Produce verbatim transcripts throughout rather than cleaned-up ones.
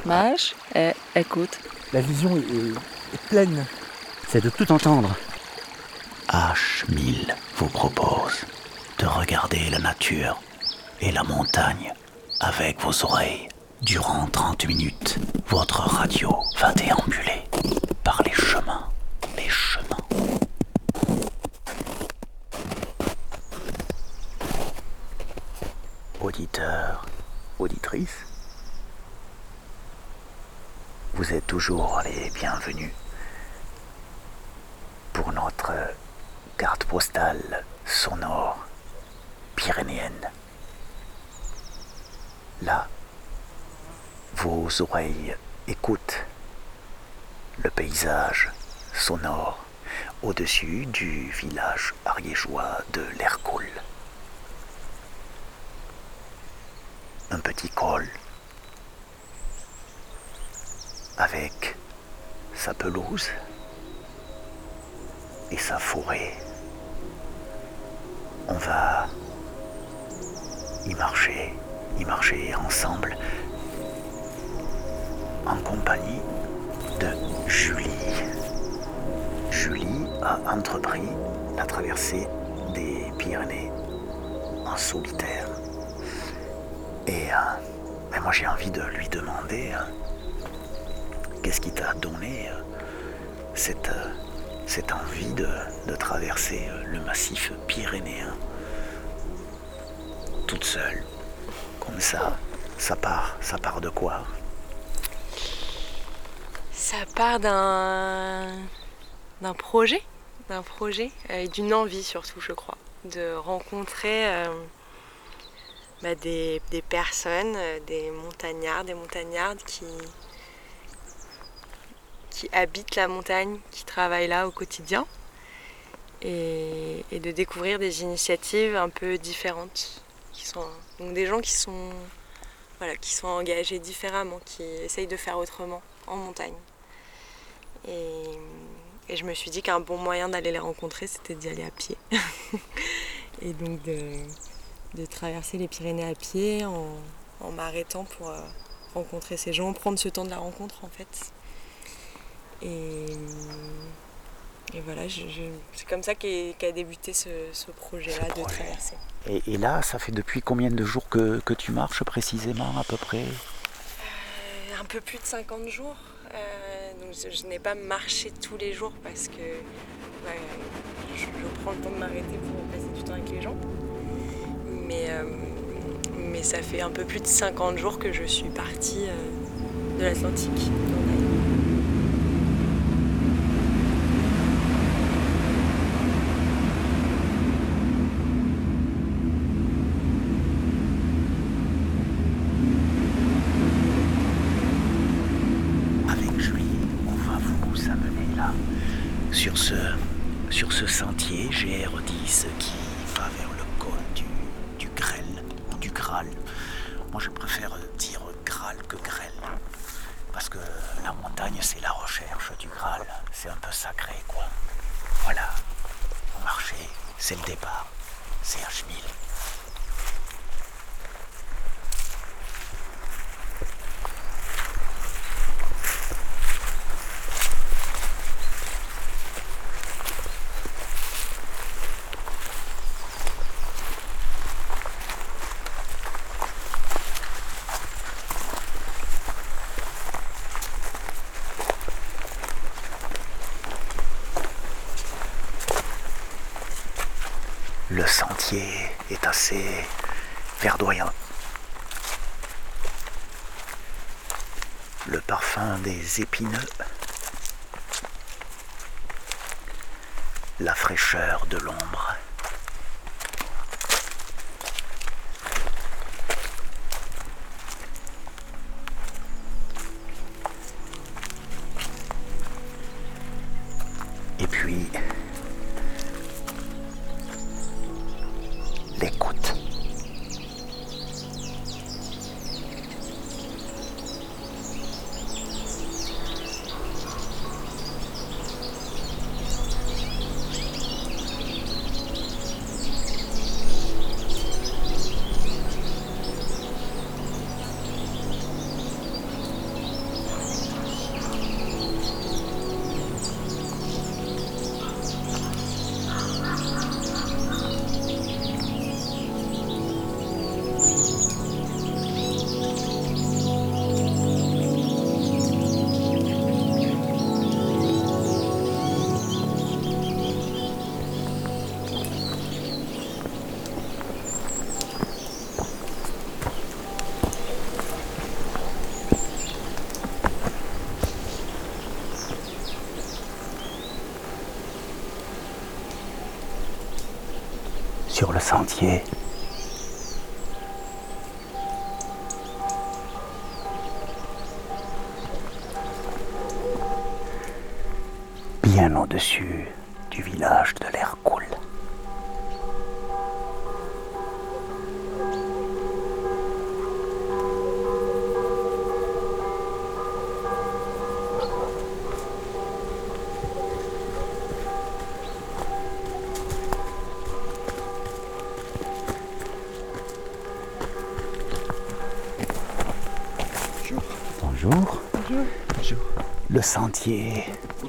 Mâche et écoute. La vision est, est- est pleine. C'est de tout entendre. H mille vous propose de regarder la nature et la montagne avec vos oreilles. Durant trente minutes, votre radio va déambuler par les chemins, les chemins. Auditeurs, auditrices, vous êtes toujours les bienvenus pour notre carte postale sonore pyrénéenne. Là, vos oreilles écoutent le paysage sonore au-dessus du village ariégeois de l'Hercule. Un petit col avec sa pelouse et sa forêt. On va y marcher, y marcher ensemble en compagnie de Julie. Julie a entrepris la traversée des Pyrénées en solitaire. Et euh, ben moi j'ai envie de lui demander euh, qu'est-ce qui t'a donné euh, cette, euh, cette envie de, de traverser euh, le massif pyrénéen toute seule, comme ça. Ça part, ça part de quoi? Ça part d'un d'un projet, d'un projet euh, et d'une envie surtout, je crois, de rencontrer euh, bah, des, des personnes, euh, des montagnards, des montagnardes qui, qui habitent la montagne, qui travaillent là au quotidien, et, et de découvrir des initiatives un peu différentes, qui sont donc des gens qui sont voilà, qui sont engagés différemment, qui essayent de faire autrement en montagne. Et, et je me suis dit qu'un bon moyen d'aller les rencontrer, c'était d'y aller à pied. Et donc de, de traverser les Pyrénées à pied en, en m'arrêtant pour euh, rencontrer ces gens, prendre ce temps de la rencontre en fait. Et, et voilà, je, je, c'est comme ça qu'est, qu'a débuté ce, ce projet-là Ce de projet. traverser. Et, et là, ça fait depuis combien de jours que, que tu marches précisément à peu près? Euh, un peu plus de cinquante jours. Euh, donc je, je n'ai pas marché tous les jours parce que ouais, je, je prends le temps de m'arrêter pour passer du temps avec les gens. Mais, euh, mais ça fait un peu plus de cinquante jours que je suis partie euh, de l'Atlantique. Avec Julie, on va vous amener là, sur ce, sur ce sentier G R dix qui va vers le col du, du Grêle, ou du Graal. Moi je préfère dire Graal que Grêle, parce que la montagne c'est la recherche du Graal, c'est un peu sacré quoi. Voilà, vous marchez, c'est le départ, c'est H mille. Le sentier est assez verdoyant. Le parfum des épineux, la fraîcheur de l'ombre. Et puis, l'écoute. le sentier. Bien au-dessus du village de l'Hercule. Bonjour. Bonjour. Bonjour. Le sentier.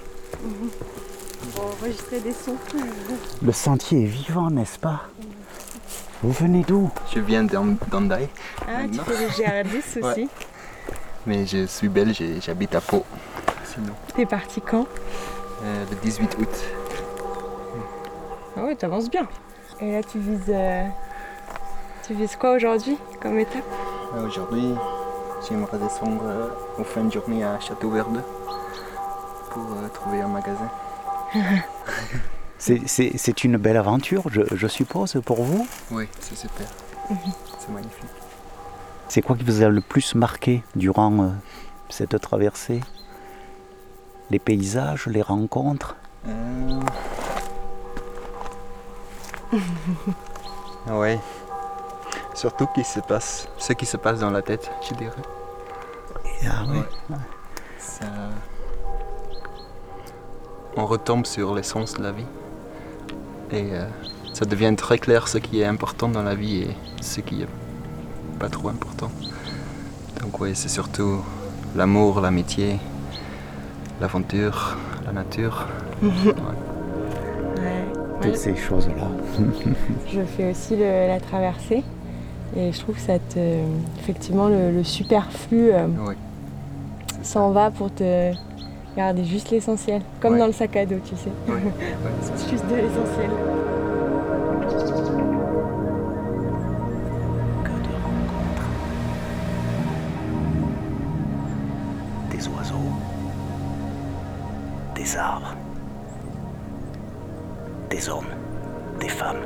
Pour enregistrer des sons. Le sentier est vivant, n'est-ce pas? Vous venez d'où? Je viens d'Hendaye. Ah, tu maintenant. fais le G R dix aussi. Ouais. Mais je suis belge et j'habite à Pau. Sinon, T'es parti quand? euh, le dix-huit août. Ah ouais, t'avances bien. Et là, tu vises, euh, tu vises quoi aujourd'hui comme étape? Euh, Aujourd'hui, j'aimerais descendre euh, aux fins de journée à Château-Verdeux pour euh, trouver un magasin. C'est, c'est, c'est une belle aventure, je, je suppose, pour vous? Oui, c'est super. C'est magnifique. C'est quoi qui vous a le plus marqué durant euh, cette traversée? Les paysages, les rencontres? Euh... ouais. Surtout qu'il se passe, ce qui se passe dans la tête, je dirais. Ah oui. Ouais. Ça... On retombe sur l'essence de la vie. Et euh, ça devient très clair ce qui est important dans la vie et ce qui est pas trop important. Donc oui, c'est surtout l'amour, l'amitié, l'aventure, la nature. Ouais. Ouais. Toutes ces choses-là. Je fais aussi le- la traversée et je trouve que ça te, effectivement le, le superflu euh, Oui. s'en va pour te garder juste l'essentiel, comme Ouais. dans le sac à dos, tu sais. Ouais. Ouais, c'est ça. Juste de l'essentiel. Que de rencontres. Des oiseaux. Des arbres. Des hommes. Des femmes.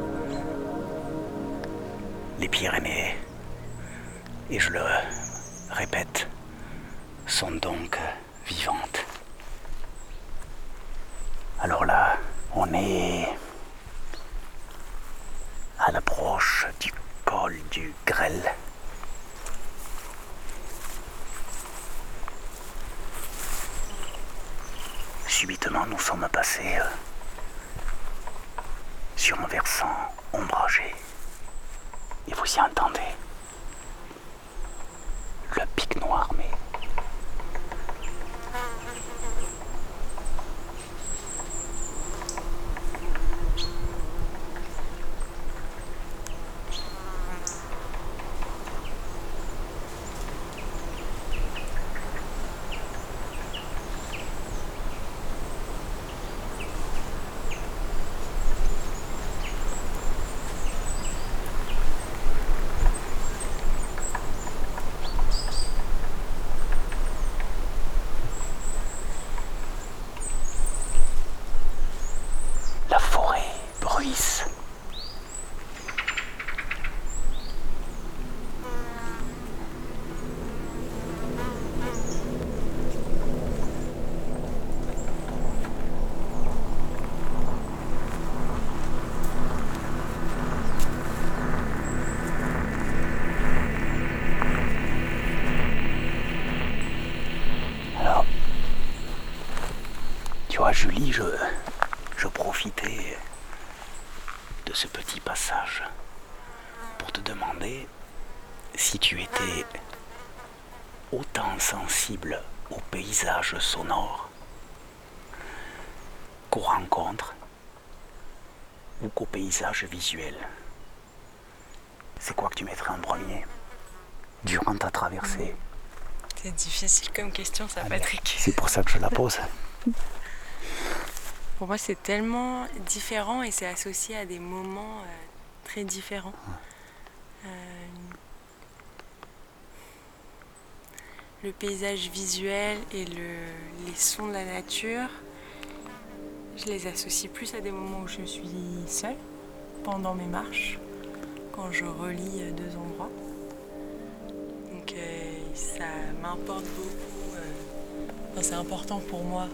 Les Pyrénées, et je le répète, sont donc vivantes. Alors là, on est à l'approche du col du Grêle. Subitement, nous sommes passés euh, sur un versant ombragé. Et vous y entendez le pic noir, mais la forêt bruisse. Alors, tu vois, Julie, je, je profitais de ce petit passage pour te demander si tu étais autant sensible aux paysages sonores qu'aux rencontres ou qu'aux paysages visuels. C'est quoi que tu mettrais en premier durant ta traversée? C'est difficile comme question ça, Patrick. C'est pour ça que je la pose. Pour moi, c'est tellement différent et c'est associé à des moments euh, très différents. Euh, le paysage visuel et le, les sons de la nature, je les associe plus à des moments où je suis seule. pendant mes marches, quand je relie deux endroits. Donc euh, ça m'importe beaucoup, euh, enfin, c'est important pour moi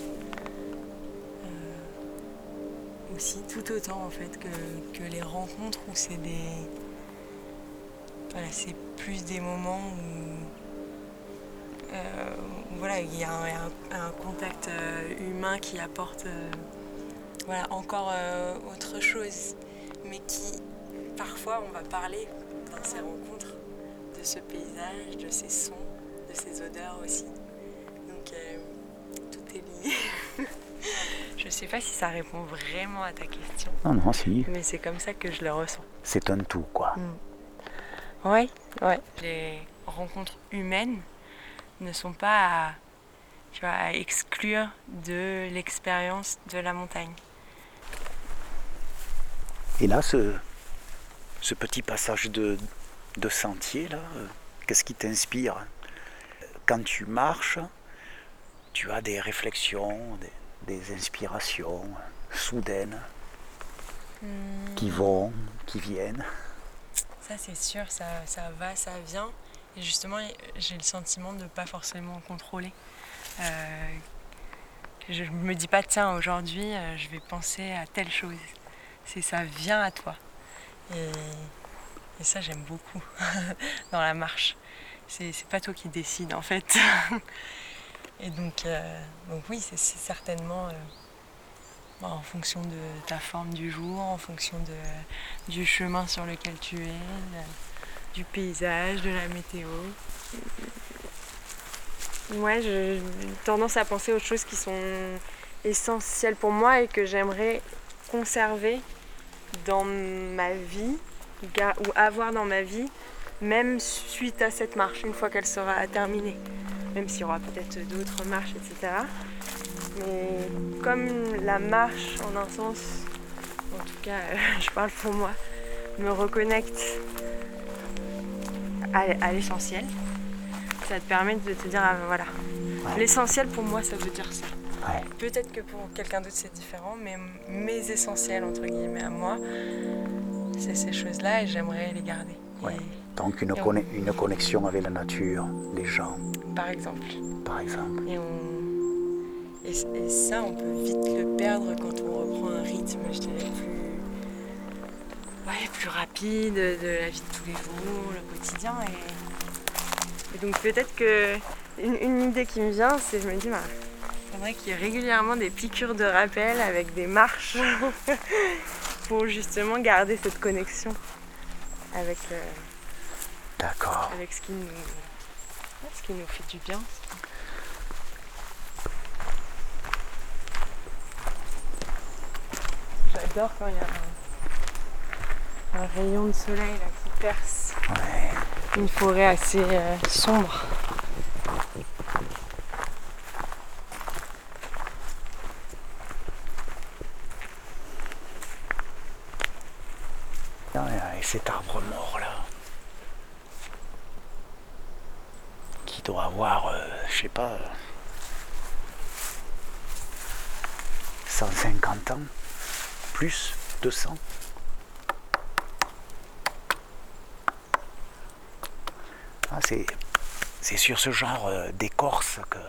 euh, aussi, tout autant en fait que, que les rencontres où c'est des... Voilà, c'est plus des moments où, euh, où voilà, il y a un, un, un contact euh, humain qui apporte euh, voilà, encore euh, autre chose, mais qui, parfois, on va parler dans ces rencontres de ce paysage, de ces sons, de ces odeurs aussi. Donc, euh, tout est lié. Je sais pas si ça répond vraiment à ta question. Non, non, si. Mais c'est comme ça que je le ressens. C'est un tout, quoi. Mm. Ouais, ouais. Les rencontres humaines ne sont pas à, tu vois, à exclure de l'expérience de la montagne. Et là, ce, ce petit passage de, de sentier, là, euh, qu'est-ce qui t'inspire? Quand tu marches, tu as des réflexions, des, des inspirations soudaines Mmh. qui vont, qui viennent. Ça, c'est sûr, ça, ça va, ça vient. Et justement, j'ai le sentiment de ne pas forcément contrôler. Euh, je ne me dis pas, tiens, aujourd'hui, je vais penser à telle chose. C'est ça vient à toi. Et, et ça, j'aime beaucoup dans la marche. C'est, c'est pas toi qui décides, en fait. Et donc, euh, donc oui, c'est, c'est certainement euh, en fonction de ta forme du jour, en fonction de, du chemin sur lequel tu es, de, du paysage, de la météo. Ouais, j'ai tendance à penser aux choses qui sont essentielles pour moi et que j'aimerais conserver dans ma vie ou avoir dans ma vie, même suite à cette marche, une fois qu'elle sera terminée. Même s'il y aura peut-être d'autres marches, et cetera. Mais comme la marche, en un sens, en tout cas, je parle pour moi, me reconnecte à, à l'essentiel, ça te permet de te dire, ah, voilà, ouais. L'essentiel pour moi, ça veut dire ça. Ouais. Peut-être que pour quelqu'un d'autre, c'est différent, mais mes essentiels, entre guillemets, à moi, c'est ces choses-là et j'aimerais les garder. Ouais. Et, Donc une, conne- on... une connexion avec la nature, les gens. Par exemple. Par exemple. Et, on... et, et ça, on peut vite le perdre quand on reprend un rythme, je dirais, plus, ouais, plus rapide de la vie de tous les jours, le quotidien. Et, et donc peut-être que une, une idée qui me vient, c'est je me dis, bah, il faudrait qu'il y ait régulièrement des piqûres de rappel avec des marches pour justement garder cette connexion avec, euh, D'accord. avec ce qui nous, ce qui nous fait du bien. J'adore quand il y a un, un rayon de soleil là, qui perce. Ouais. Une forêt assez euh, sombre. Et cet arbre mort là, qui doit avoir, euh, je sais pas, cent cinquante ans, plus, deux cents. Ah, c'est, c'est sur ce genre euh, d'écorce que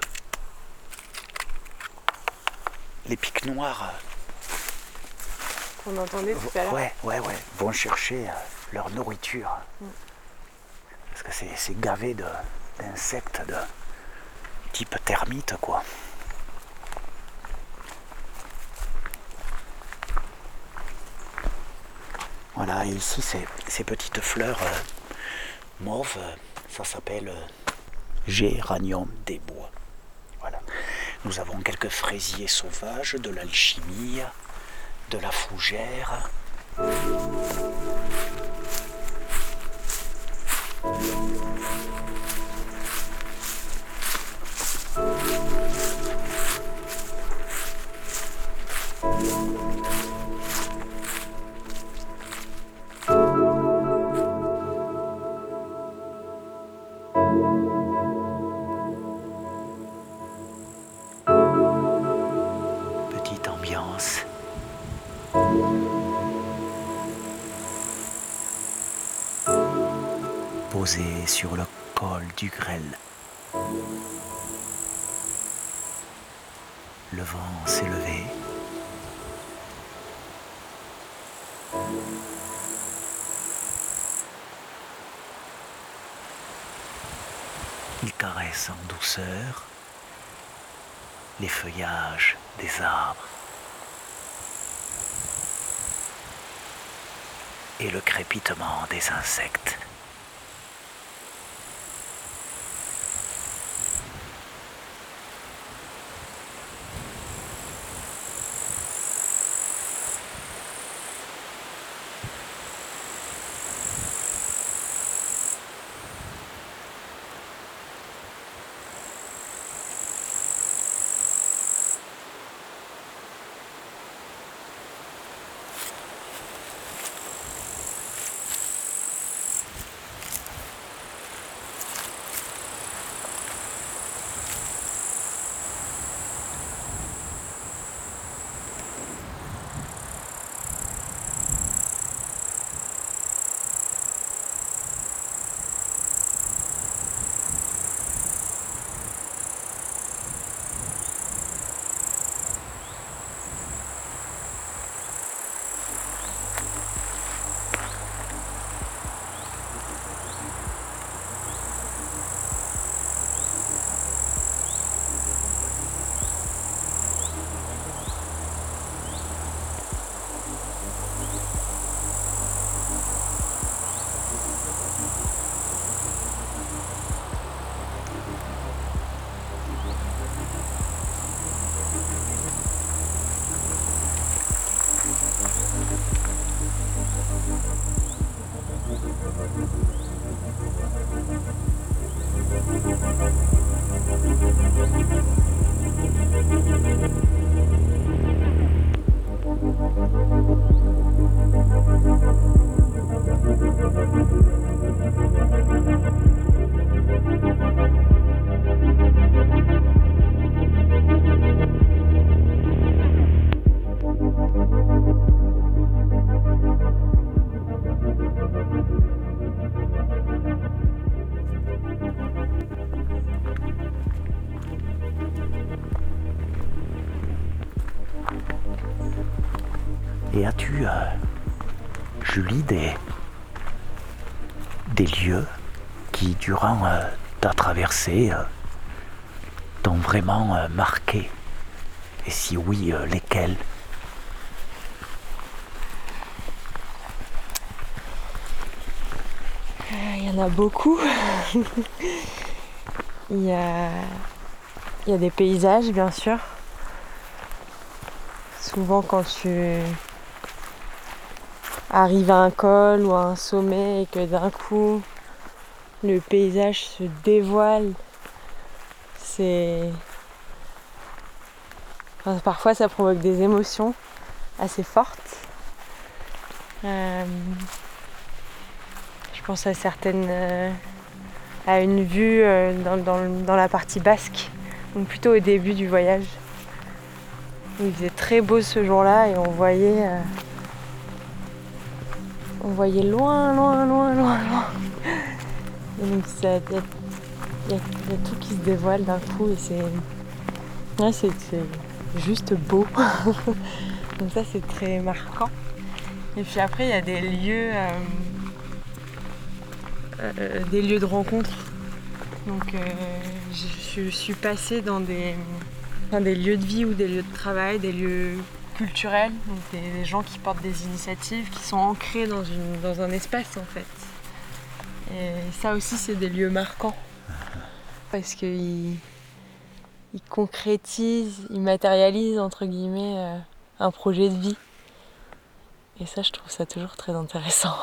les pics noirs qu'on entendait tout à l'heure. Ouais, ouais, ouais, vont chercher euh, leur nourriture. Mm. Parce que c'est, c'est gavé de, d'insectes de type termites, quoi. Voilà, et ici, c'est, ces petites fleurs euh, mauves, ça s'appelle euh, géranium des bois. Voilà. Nous avons quelques fraisiers sauvages, de l'alchimie, de la fougère. Petite ambiance. posé sur le col du grêle. Le vent s'est levé. Il caresse en douceur les feuillages des arbres et le crépitement des insectes. Et as-tu, euh, Julie, des, des lieux qui, durant euh, ta traversée, euh, t'ont vraiment euh, marqué? Et si oui, euh, lesquels? Il y en a beaucoup. il, y a... il y a des paysages, bien sûr. Souvent, quand tu arrives à un col ou à un sommet et que d'un coup, le paysage se dévoile, c'est... Enfin, parfois, ça provoque des émotions assez fortes. Euh... Je pense à certaines, euh, à une vue euh, dans, dans, dans la partie basque, donc plutôt au début du voyage. Où il faisait très beau ce jour-là et on voyait, euh, on voyait loin, loin, loin, loin, loin. Et donc il y, y, y a tout qui se dévoile d'un coup et c'est, ouais, c'est, c'est juste beau. Donc ça c'est très marquant. Et puis après il y a des lieux. Euh, Euh, des lieux de rencontre. Donc euh, je, je suis passée dans des, enfin, des lieux de vie ou des lieux de travail, des lieux culturels, donc des, des gens qui portent des initiatives, qui sont ancrés dans, une, dans un espace en fait. Et ça aussi c'est des lieux marquants parce qu'ils ils concrétisent, ils matérialisent entre guillemets euh, un projet de vie. Et ça je trouve ça toujours très intéressant.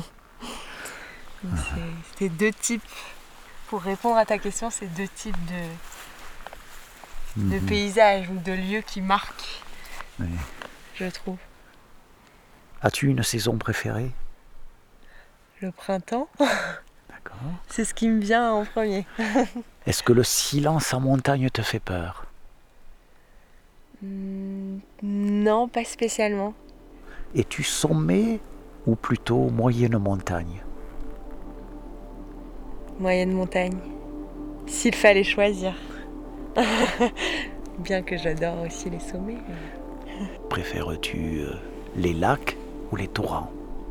Donc c'est, c'est deux types, pour répondre à ta question, c'est deux types de, mmh. de paysages ou de lieux qui marquent, oui. Je trouve. As-tu une saison préférée? Le printemps. D'accord. C'est ce qui me vient en premier. Est-ce que le silence en montagne te fait peur? mmh, Non, pas spécialement. Es-tu sommet ou plutôt moyenne montagne? moyenne montagne. S'il fallait choisir. Bien que j'adore aussi les sommets. Préfères-tu euh, les lacs ou les torrents?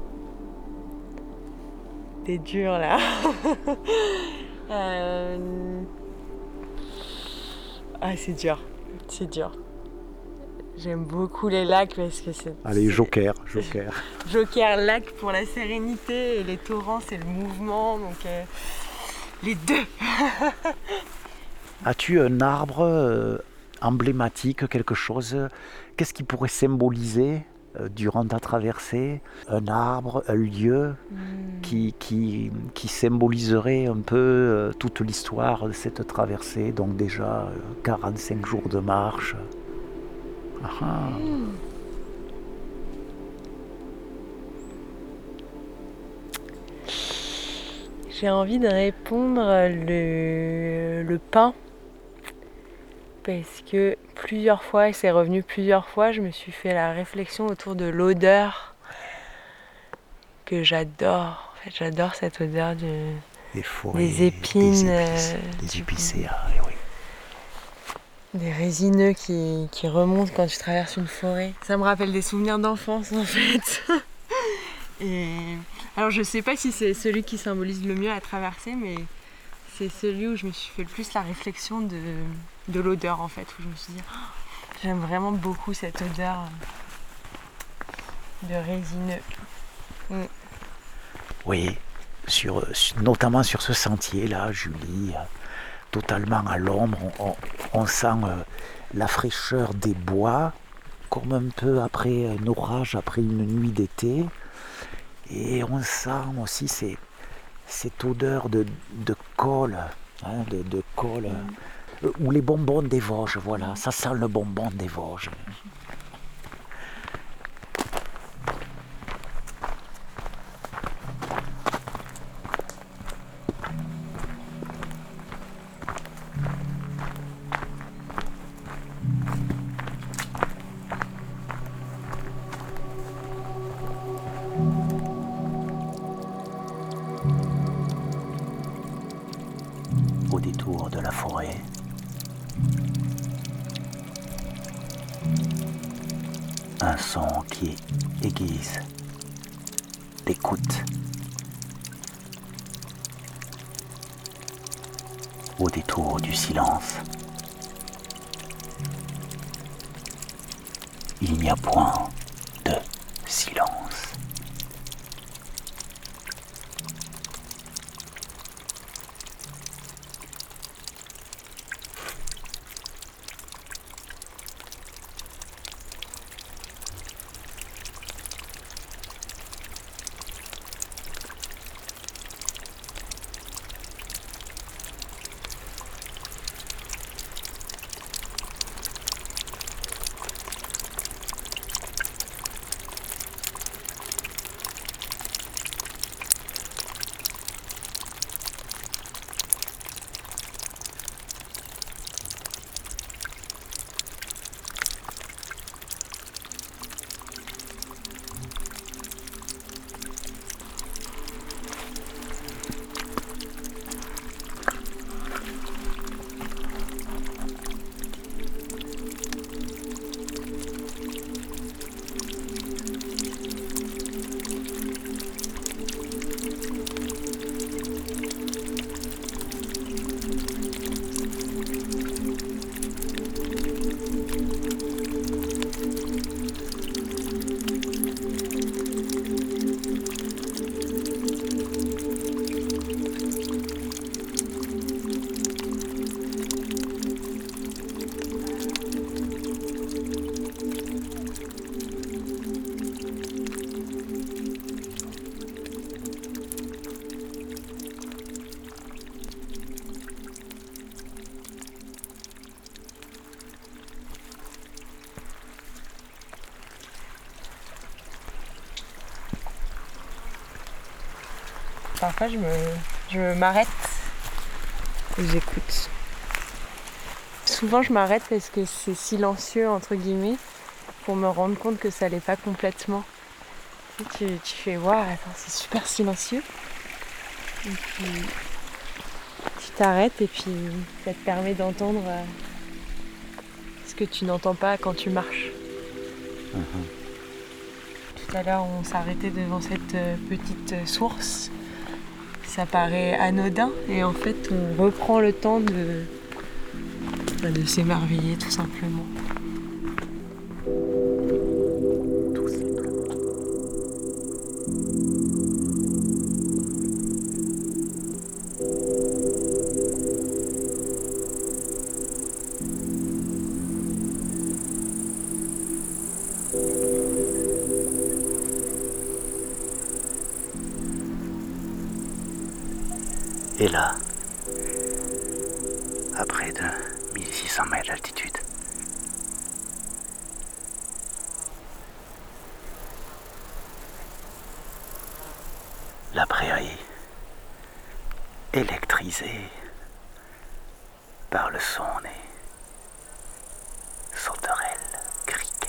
T'es dur là. euh... Ah c'est dur, c'est dur. J'aime beaucoup les lacs parce que c'est... Allez, c'est... joker, joker. Joker, lac pour la sérénité et les torrents c'est le mouvement, donc euh, les deux. As-tu un arbre euh, emblématique, quelque chose? Qu'est-ce qui pourrait symboliser euh, durant ta traversée un arbre, un lieu Mm. qui, qui, qui symboliserait un peu euh, toute l'histoire de cette traversée? Donc déjà euh, quarante-cinq jours de marche. Ah, ah. Mm. J'ai envie de répondre le, le pain. Parce que plusieurs fois, et c'est revenu plusieurs fois, je me suis fait la réflexion autour de l'odeur que j'adore. En fait, j'adore cette odeur de, Des forêts, des épines, des, épices, euh, des épicéas, eh oui. des résineux qui, qui remontent quand tu traverses une forêt. Ça me rappelle des souvenirs d'enfance en fait. Et alors je sais pas si c'est celui qui symbolise le mieux à traverser, mais c'est celui où je me suis fait le plus la réflexion de, de l'odeur en fait, où je me suis dit oh, j'aime vraiment beaucoup cette odeur de résineux. Mm. Oui, sur, sur- notamment sur ce sentier-là, Julie, euh, totalement à l'ombre, on, on- on sent euh, la fraîcheur des bois, comme un peu après un orage, après une nuit d'été. Et on sent aussi ces- cette odeur de, de colle, hein, de, de colle, euh, ou les bonbons des Vosges, voilà, ça sent le bonbon des Vosges. Au détour de la forêt, un son qui aiguise l'écoute. Au détour du silence, il n'y a point de silence. Parfois je me, je m'arrête et j'écoute. Souvent je m'arrête parce que c'est silencieux entre guillemets pour me rendre compte que ça l'est pas complètement. Tu, tu fais waouh, attends, c'est super silencieux. Et puis Tu t'arrêtes et puis ça te permet d'entendre euh, ce que tu n'entends pas quand tu marches. Mm-hmm. Tout à l'heure, on s'arrêtait devant cette euh, petite euh, source. Ça paraît anodin et en fait, on reprend le temps de, bah, de s'émerveiller tout simplement. Tout simplement. Et là, à près de mille six cents mètres d'altitude, la prairie électrisée par le son des sauterelles criquet.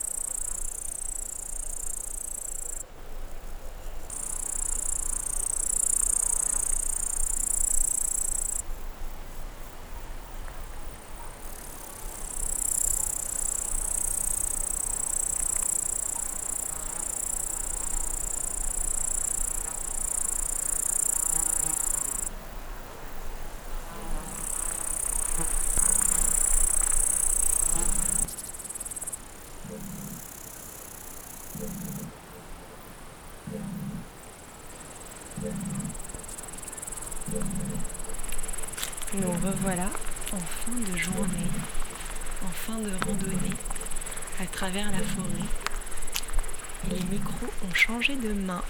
Nous revoilà en fin de journée, en fin de randonnée, à travers la forêt. Et les micros ont changé de main.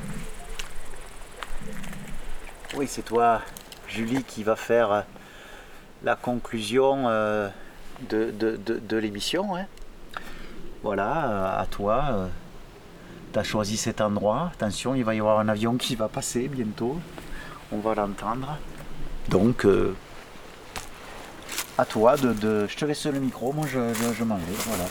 Oui, c'est toi, Julie, qui va faire la conclusion euh, de, de, de, de l'émission. Hein. Voilà, à toi. Tu as choisi cet endroit. Attention, il va y avoir un avion qui va passer bientôt. On va l'entendre. Donc, euh, à toi de, de... Je te laisse le micro, moi je, je, je m'en vais. Voilà.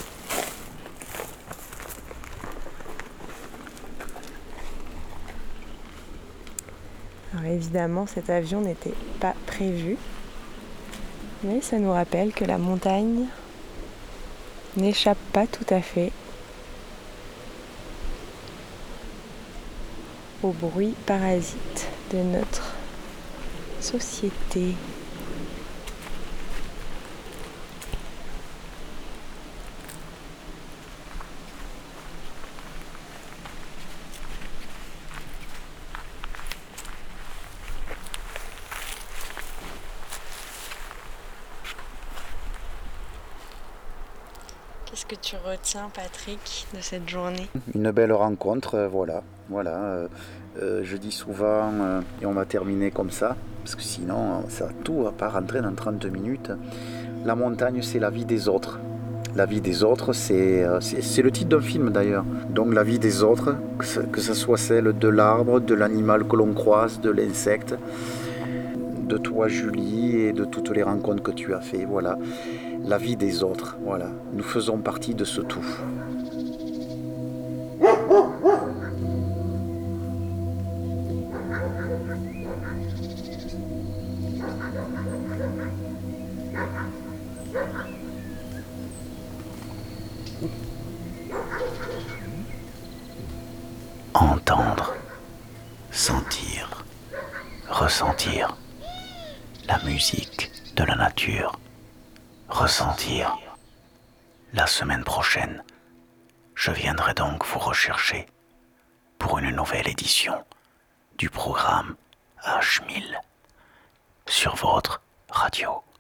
Alors évidemment, cet avion n'était pas prévu, mais ça nous rappelle que la montagne n'échappe pas tout à fait au bruit parasite de notre société. Qu'est-ce que tu retiens, Patrick, de cette journée ? Une belle rencontre, euh, voilà. voilà euh, euh, je dis souvent, euh, et on va terminer comme ça, parce que sinon, ça, tout ne va pas rentrer dans trente minutes. La montagne, c'est la vie des autres. La vie des autres, c'est, euh, c'est, c'est le titre d'un film d'ailleurs. Donc la vie des autres, que ce, que ce soit celle de l'arbre, de l'animal que l'on croise, de l'insecte, de toi, Julie, et de toutes les rencontres que tu as fait, voilà. La vie des autres, voilà. Nous faisons partie de ce tout. Entendre, sentir, ressentir la musique de la nature. Ressentir. La semaine prochaine, je viendrai donc vous rechercher pour une nouvelle édition du programme H mille sur votre radio.